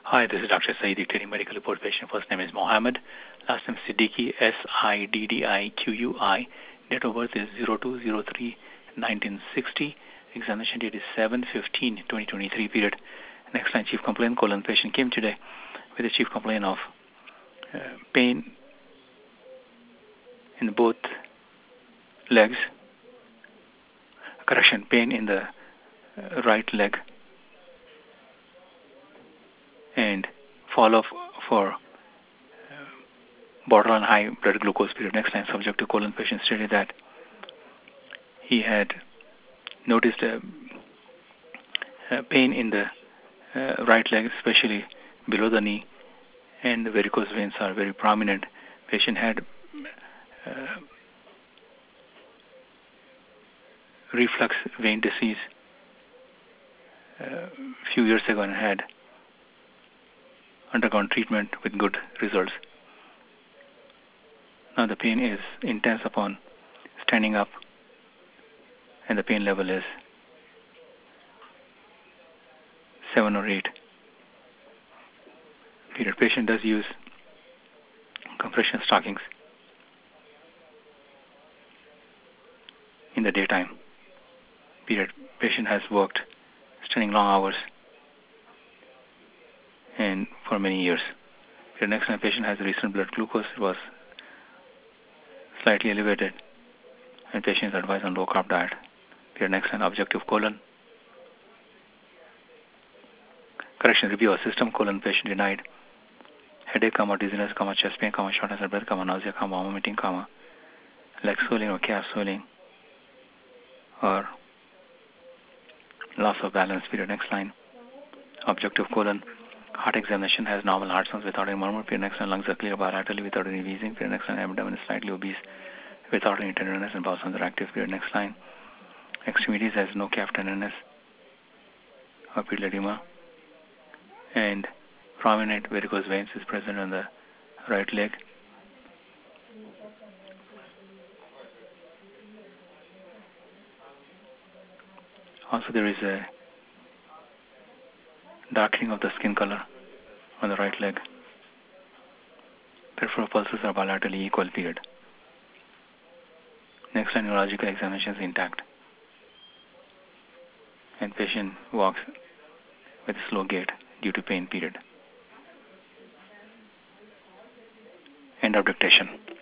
Hi, this is Dr. Saeed, dictating medical report patient. First name is Mohammed. Last name is Siddiqui, Siddiqui. Date of birth is 02/03/1960. Examination date is 7/15/2023 period. Next line, chief complaint, colon. Patient came today with a chief complaint of pain in both legs. Correction, pain in the right leg and follow-up for borderline high blood glucose period. Next line, subject to colon. Patient stated that he had noticed pain in the right leg, especially below the knee, and the varicose veins are very prominent. Patient had reflux vein disease a few years ago and had undergone treatment with good results. Now the pain is intense upon standing up, and the pain level is 7 or 8. Period. Patient does use compression stockings in the daytime. Period. Patient has worked standing long hours and for many years. Period. Next time, patient has recent blood glucose. It was slightly elevated, and patient is advised on low carb diet. Period. Next time, objective colon. Correction, review of system colon. Patient denied headache, dizziness, chest pain, shortness of breath, nausea, vomiting, leg swelling or calf swelling, or loss of balance. Period. Next line, objective colon. Heart examination has normal heart sounds without any murmur. Period. Next line, lungs are clear bilaterally without any wheezing. Period. Next line, abdomen is slightly obese without any tenderness, and bowel sounds are active. Period. Next line, extremities has no calf tenderness or pedal edema, and prominent varicose veins is present on the right leg. Also, there is a darkening of the skin color on the right leg. Peripheral pulses are bilaterally equal. Period. Next line, neurological examination is intact, and patient walks with a slow gait due to pain. Period. End of dictation.